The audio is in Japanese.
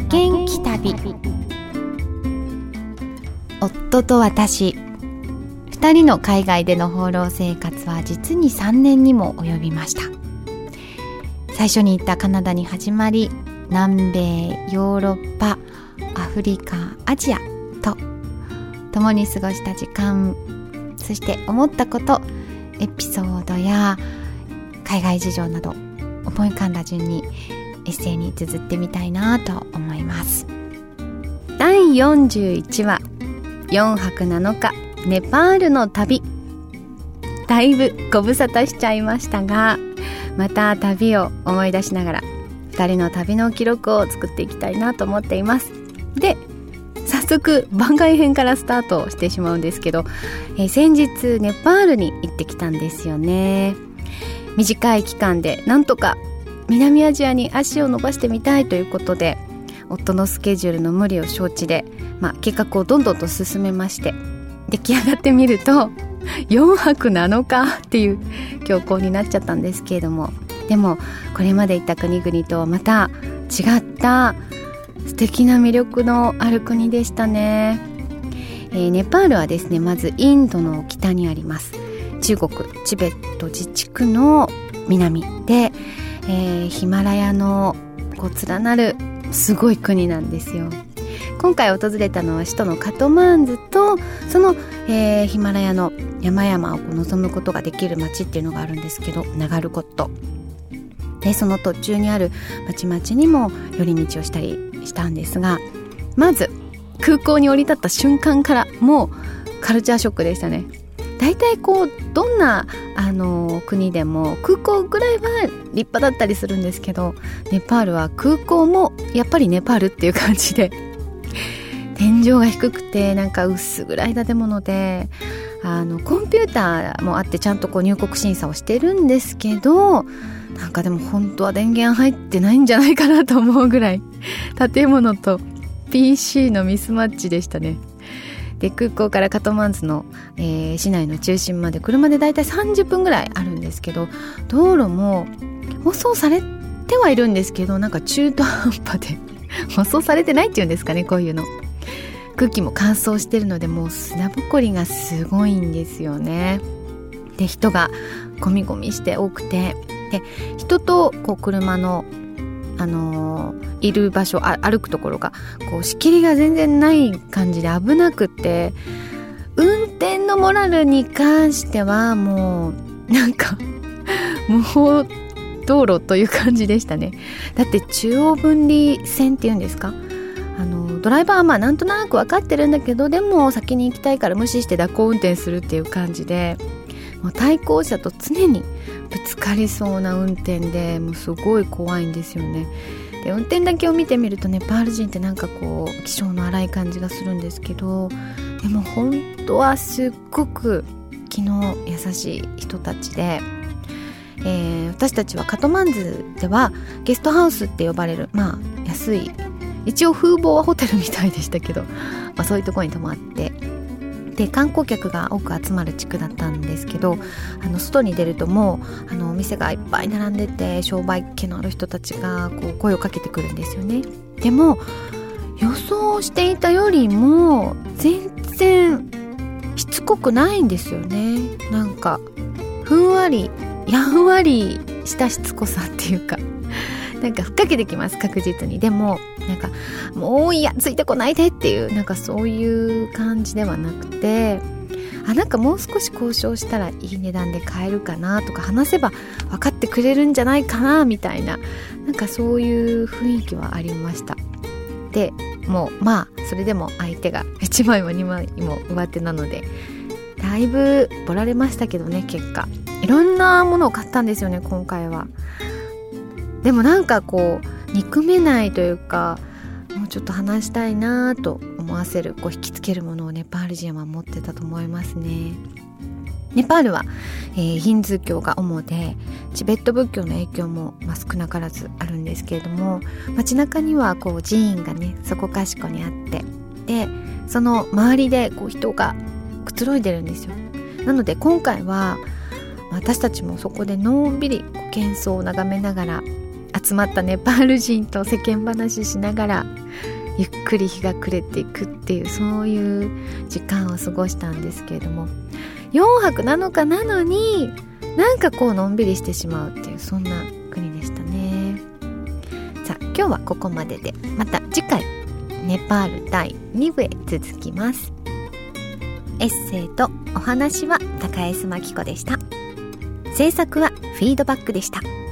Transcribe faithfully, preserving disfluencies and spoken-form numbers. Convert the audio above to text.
元気旅。夫と私、二人の海外での放浪生活は実にさんねんにも及びました。最初に行ったカナダに始まり、南米、ヨーロッパ、アフリカ、アジアと共に過ごした時間、そして思ったこと、エピソードや海外事情など思い浮かんだ順にエッセイに綴ってみたいなと思います。だいよんじゅういちわ、よんはくなのかネパールの旅。だいぶご無沙汰しちゃいましたが、また旅を思い出しながらふたりの旅の記録を作っていきたいなと思っています。で、早速番外編からスタートしてしまうんですけど、えー、先日ネパールに行ってきたんですよね。短い期間でなんとか南アジアに足を伸ばしてみたいということで、夫のスケジュールの無理を承知で、まあ、計画をどんどんと進めまして、出来上がってみるとよんはくなのかっていう強行になっちゃったんですけれども、でもこれまで行った国々とはまた違った素敵な魅力のある国でしたね。えー、ネパールはですね、まずインドの北にあります。中国チベット自治区の南で、えー、ヒマラヤのこう連なるすごい国なんですよ。今回訪れたのは首都のカトマンズと、その、えー、ヒマラヤの山々を望むことができる町っていうのがあるんですけど、ナガルコットで、その途中にある町々にも寄り道をしたりしたんですが、まず空港に降り立った瞬間からもうカルチャーショックでしたね。だいたいこうどんなあの国でも空港ぐらいは立派だったりするんですけど、ネパールは空港もやっぱりネパールっていう感じで、天井が低くてなんか薄暗い建物で、あのコンピューターもあってちゃんとこう入国審査をしてるんですけど、なんかでも本当は電源入ってないんじゃないかなと思うぐらい建物と ピーシー のミスマッチでしたね。で、空港からカトマンズの、えー、市内の中心まで車でだいたいさんじゅっぷんぐらいあるんですけど、道路も舗装されてはいるんですけど、なんか中途半端で舗装されてないっていうんですかね、こういうの。空気も乾燥してるので、もう砂ぼこりがすごいんですよね。で、人がゴミゴミして多くて、で、人とこう車のあのー、いる場所、あ歩くところがこう仕切りが全然ない感じで危なくて、運転のモラルに関してはもうなんか無法道路という感じでしたね。だって中央分離線っていうんですか、あのドライバーはまあなんとなく分かってるんだけど、でも先に行きたいから無視して蛇行運転するっていう感じで、もう対向車と常にぶつかりそうな運転で、もうすごい怖いんですよね。で、運転だけを見てみるとネパール人ってなんかこう気性の荒い感じがするんですけど、でも本当はすっごく気の優しい人たちで、えー、私たちはカトマンズではゲストハウスって呼ばれる、まあ安い、一応風貌はホテルみたいでしたけど、まあ、そういうところに泊まって、で、観光客が多く集まる地区だったんですけど、あの外に出るともうあのお店がいっぱい並んでて、商売っ気のある人たちがこう声をかけてくるんですよね。でも予想していたよりも全然しつこくないんですよね。なんかふんわりやんわりしたしつこさっていうか、なんかふっかけてきます、確実に。でもなんかもういやついてこないでっていう、なんかそういう感じではなくて、あ、なんかもう少し交渉したらいい値段で買えるかなとか、話せば分かってくれるんじゃないかなみたいな、なんかそういう雰囲気はありました。でもうまあそれでも相手がいちまいもにまいも上手なので、だいぶボラれましたけどね。結果いろんなものを買ったんですよね、今回は。でもなんかこう憎めないというか、もうちょっと話したいなと思わせる、こう引きつけるものをネパール人は持ってたと思いますね。ネパールは、えー、ヒンズー教が主で、チベット仏教の影響も、まあ、少なからずあるんですけれども、街中にはこう寺院がねそこかしこにあって、でその周りでこう人がくつろいでるんですよ。なので今回は私たちもそこでのんびり幻想を眺めながら集まったネパール人と世間話しながらゆっくり日が暮れていくっていう、そういう時間を過ごしたんですけれども、よんはくなのかなのになんかこうのんびりしてしまうっていう、そんな国でしたね。さあ今日はここまでで、また次回ネパールだいに部へ続きます。エッセイとお話は高江須真紀子でした。制作はフィードバックでした。